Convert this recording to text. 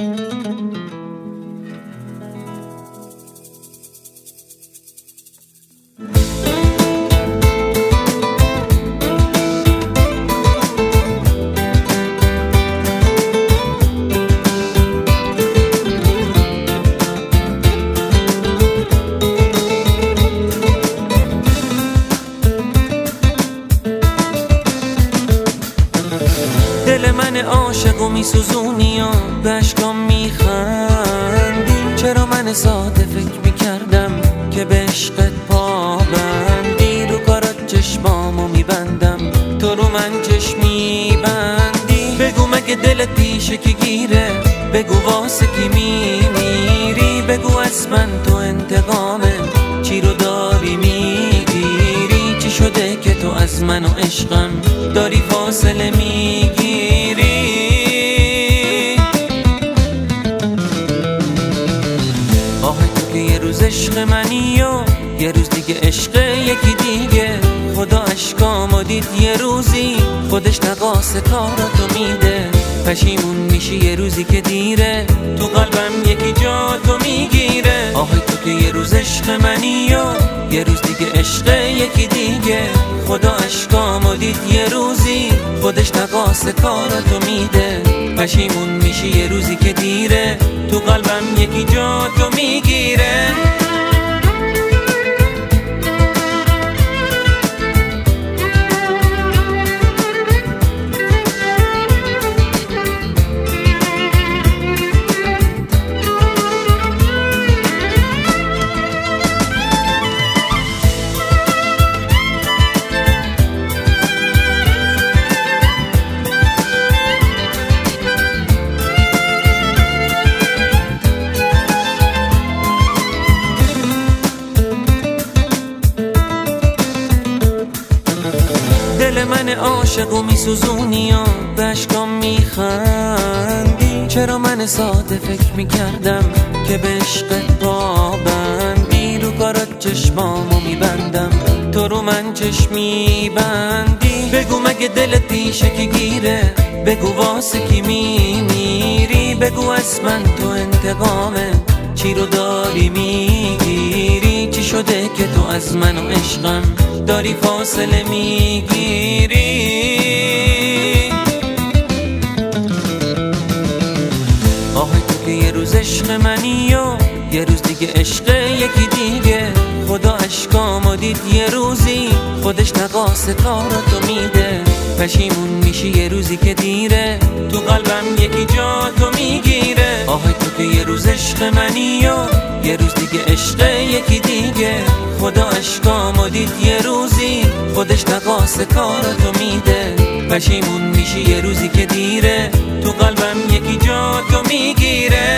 دل من عاشق و میسوزونی و به اشکام میخندی. چرا من ساده فکر میکردم که به عشقت پابندی. رو کارات چشمامو میبندم، تو رو من چشم میبندی. بگو مگه دلت پیشه کی گیره، بگو واسه کی میمیری. بگو از من تو انتقامه چی رو داری میگیری. چی شده که تو از من و عشقم داری فاصله میگیری. آه تو که یه روز عشق منی و یه روز دیگه عشق یکی دیگه. خدا اشکامو دید یه روزی، خودش نقاس کاراتو میده. پشیمون میشی یه روزی که دیره، تو قلبم یکی جا تو میگیره. آه تو که یه روز عشق منی و یه روز دیگه عشق یکی دیگه. خدا اشکامو دید یه روزی، خودش نقاس کاراتو میده. پشیمون میشی یه روزی که دیره، تو قلبم یکی جا تو میگیره. دل من عاشق و میسوزونی و به اشکام میخندی. چرا من ساده فکر میکردم که به عشقت پابندی. رو کارات چشمامو میبندم، تو رو من چشم میبندی. بگو مگه دلت پیشه کی گیره، بگو واسه کی میمیری. بگو از من تو انتقامه چی رو داری میگیری. چی شده که تو از من و عشقم داری فاصله میگیری. آه تو که یه روز عشق منی و یه روز دیگه عشق یکی دیگه. خدا اشکامو دید یه روزی، خودش نقاس کاراتو میده. پشیمون میشی یه روزی که دیره، تو قلبم یکی جا تو میگیره. آه تو که یه روز عشق منی و یه روز دیگه عشق یکی دیگه. خدا اشکامو دید یه روزی، خودش نقاس کاراتو میده. پشیمون میشی یه روزی که دیره، تو قلبم یکی جا تو میگیره.